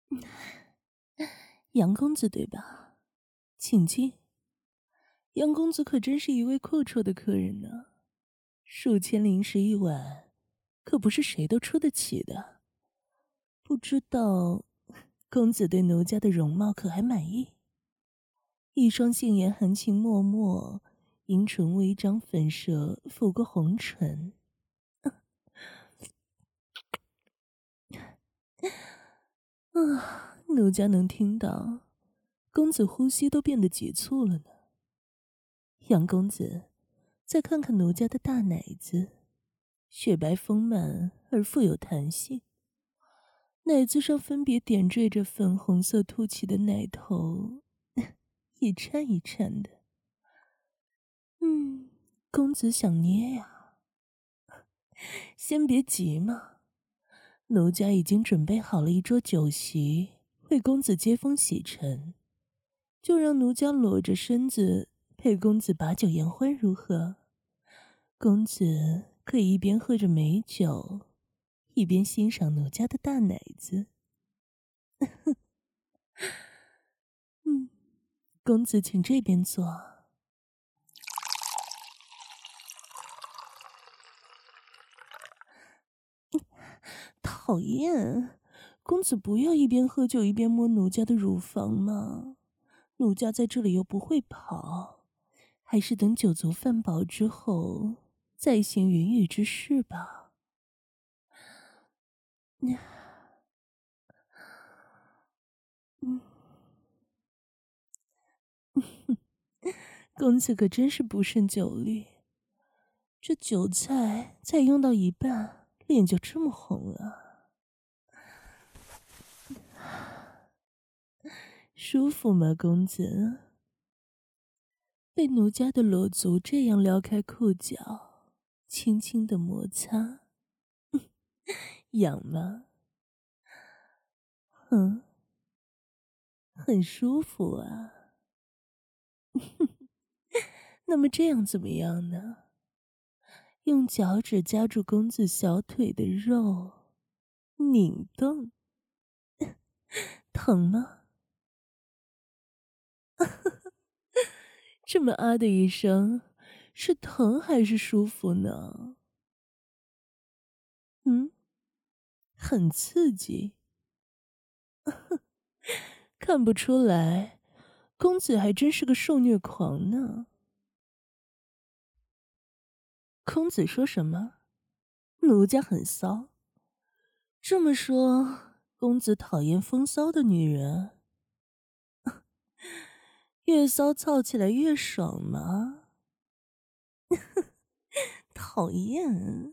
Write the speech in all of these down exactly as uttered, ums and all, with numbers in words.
杨公子对吧？请进。杨公子可真是一位阔绰的客人呢，数千灵石一晚，可不是谁都出得起的。不知道公子对奴家的容貌可还满意？一双杏眼含情脉脉，樱唇微张，粉舌拂过红唇。啊，奴家能听到，公子呼吸都变得急促了呢。杨公子，再看看奴家的大奶子，雪白丰满而富有弹性，奶子上分别点缀着粉红色凸起的奶头，一颤一颤的。嗯，公子想捏呀？先别急嘛，奴家已经准备好了一桌酒席，为公子接风洗尘，就让奴家裸着身子陪公子把酒言欢，如何？公子可以一边喝着美酒，一边欣赏奴家的大奶子。嗯，公子请这边坐。讨厌，公子不要一边喝酒一边摸奴家的乳房嘛，奴家在这里又不会跑，还是等酒足饭饱之后再行云雨之事吧。嗯，公子可真是不胜酒力，这酒菜才用到一半，脸就这么红了。舒服吗，公子？被奴家的裸足这样撩开裤脚，轻轻的摩擦，痒吗？嗯，很舒服啊。那么这样怎么样呢？用脚趾夹住公子小腿的肉，拧动，疼吗？这么啊的一声，是疼还是舒服呢？嗯，很刺激。看不出来，公子还真是个受虐狂呢。公子说什么？奴家很骚。这么说，公子讨厌风骚的女人？越骚操起来越爽吗？讨厌。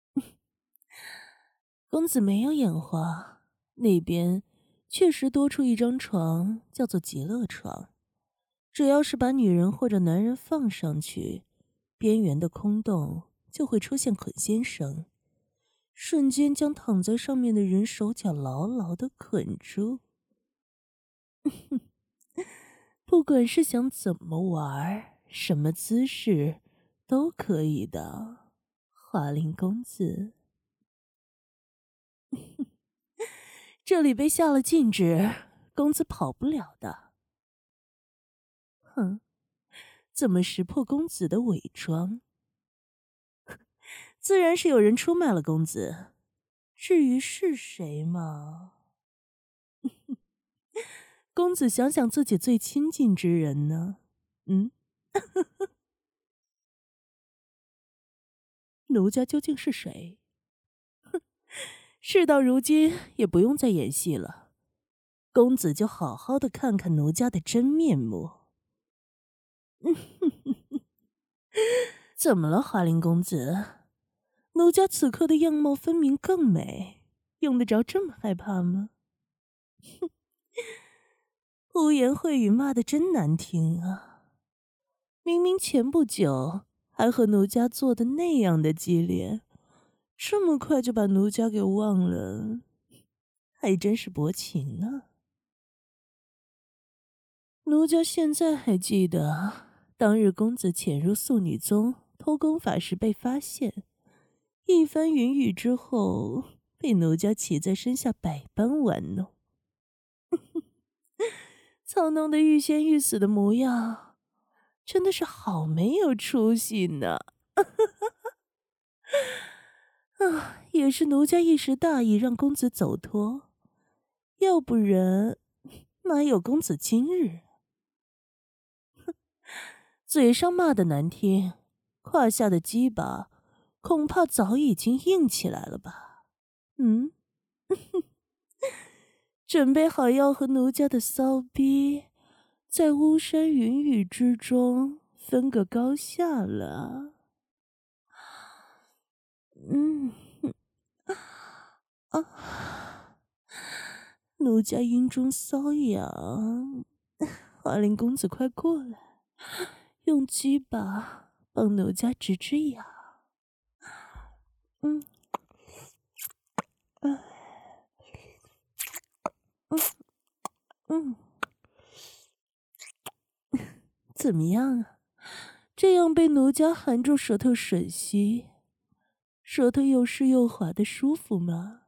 公子没有眼花，那边确实多出一张床，叫做极乐床。只要是把女人或者男人放上去，边缘的空洞就会出现捆仙绳，瞬间将躺在上面的人手脚牢牢地捆住。不管是想怎么玩，什么姿势，都可以的，华林公子。这里被下了禁止，公子跑不了的。哼，怎么识破公子的伪装？自然是有人出卖了公子，至于是谁嘛？公子想想自己最亲近之人呢？嗯，奴家究竟是谁？哼，事到如今也不用再演戏了，公子就好好的看看奴家的真面目。怎么了，华林公子？奴家此刻的样貌分明更美，用得着这么害怕吗？哼，污言秽语骂得真难听啊！明明前不久还和奴家做的那样的激烈，这么快就把奴家给忘了，还真是薄情呢。奴家现在还记得，当日公子潜入素女宗偷功法时被发现，一番云雨之后，被奴家骑在身下百般玩弄。 操弄得欲仙欲死的模样，真的是好没有出息呢。啊，也是奴家一时大意，让公子走脱，要不然哪有公子今日？嘴上骂得难听，胯下的鸡巴恐怕早已经硬起来了吧？嗯，准备好要和奴家的骚逼在巫山云雨之中分个高下了。嗯，啊，奴家阴中瘙痒，华林公子快过来，用鸡巴帮奴家止止痒。嗯，嗯，嗯，怎么样啊？这样被奴家含住舌头吮吸，舌头又湿又滑的舒服吗？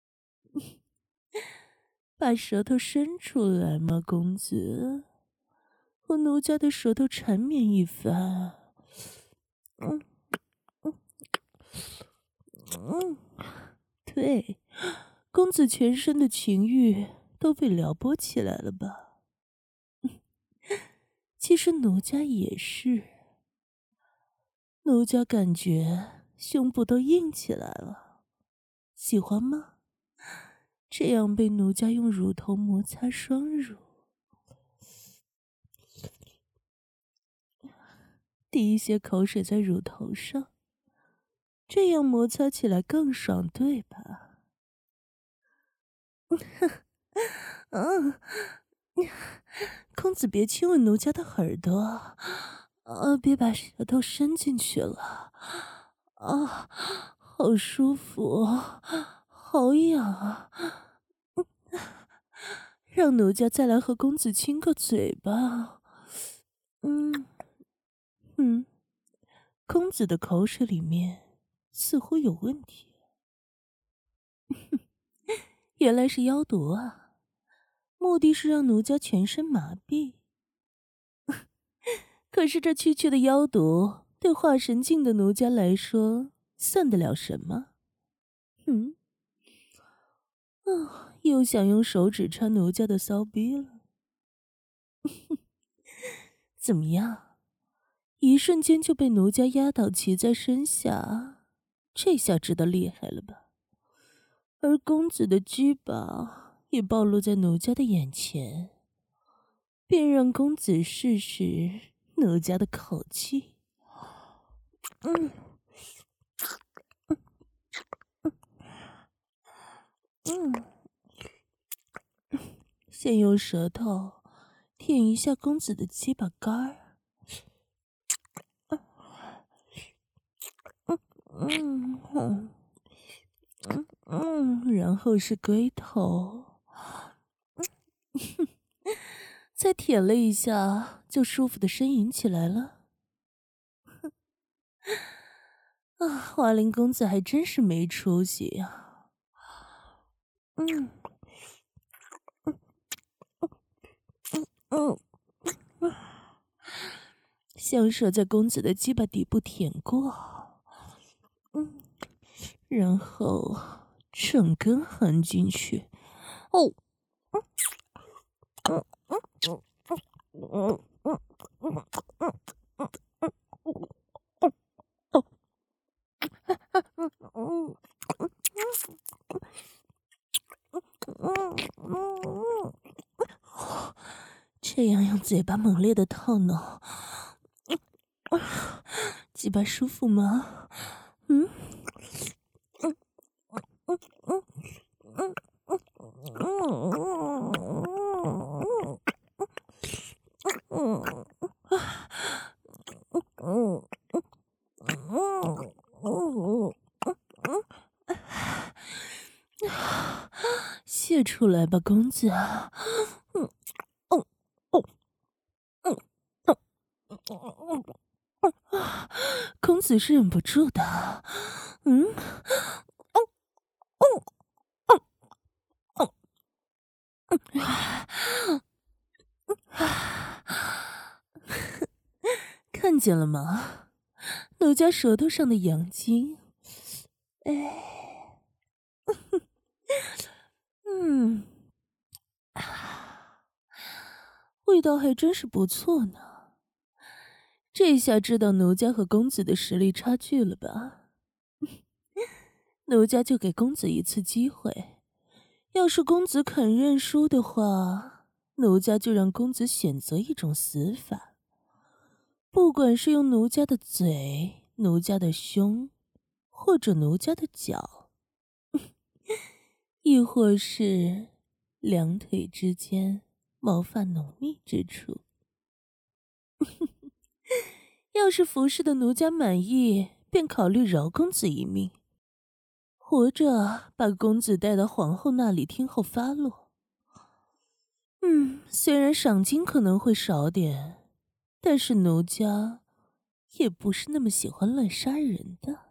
把舌头伸出来嘛，公子，和奴家的舌头缠绵一番。嗯嗯嗯，对，公子全身的情欲都被撩拨起来了吧？其实奴家也是，奴家感觉胸部都硬起来了，喜欢吗？这样被奴家用乳头摩擦双乳，滴一些口水在乳头上，这样摩擦起来更爽，对吧？嗯，公子别亲吻奴家的耳朵，啊，别把舌头伸进去了，啊，好舒服，好痒啊！让奴家再来和公子亲个嘴吧。嗯嗯，公子的口水里面似乎有问题。原来是妖毒啊，目的是让奴家全身麻痹。可是这区区的妖毒，对化神境的奴家来说，算得了什么？嗯，啊，又想用手指插奴家的骚逼了。怎么样？一瞬间就被奴家压倒骑在身下，这下知道厉害了吧？而公子的鸡巴也暴露在奴家的眼前，便让公子试试奴家的口气。嗯，嗯，先用舌头舔一下公子的鸡巴杆儿。嗯嗯嗯嗯，然后是龟头。再舔了一下，就舒服的呻吟起来了。啊，华林公子还真是没出息呀、嗯嗯嗯，香舌在公子的鸡巴底部舔过，嗯，然后整根含进去。哦，嗯嗯嗯嗯嗯嗯嗯嗯嗯嗯，这样用嘴巴猛烈的套弄，鸡巴舒服吗？嗯嗯嗯嗯嗯嗯嗯嗯嗯嗯泄出来吧，公子。嗯哦哦嗯嗯嗯嗯，公子是忍不住的。嗯哦哦哦哦， 看见了吗？奴家舌头上的阳精，哎，嗯，味道还真是不错呢。这下知道奴家和公子的实力差距了吧？奴家就给公子一次机会，要是公子肯认输的话，奴家就让公子选择一种死法，不管是用奴家的嘴、奴家的胸，或者奴家的脚，亦或是两腿之间毛发浓密之处。要是服侍的奴家满意，便考虑饶公子一命，活着把公子带到皇后那里听候发落。嗯，虽然赏金可能会少点，但是奴家也不是那么喜欢乱杀人的。